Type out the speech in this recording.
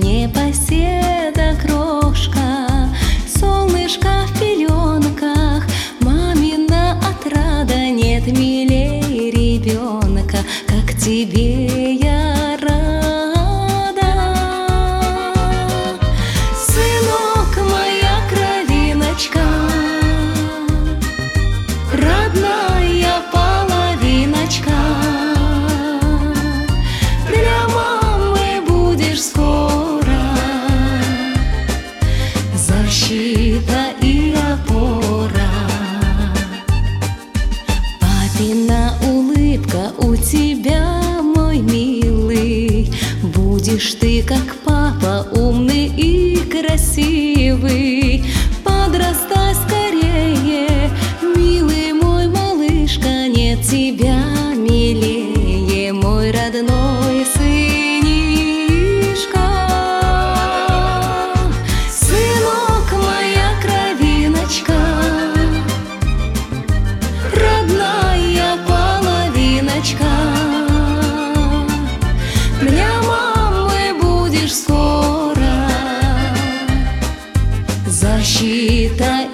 непоседа крошка, солнышко в пеленках, мамина отрада, нет милей ребенка, как тебе я рада. Сынок, моя кровиночка, родная половиночка, для мамы будешь скоро защита и опора. Папина улыбка у тебя, мой милый, будешь ты как папа, умный и красивый. Подрастай скорее, милый мой малышка, нет тебя милее, мой родной сынишка. Сынок, моя кровиночка, родная половиночка, для мамы будешь скоро защита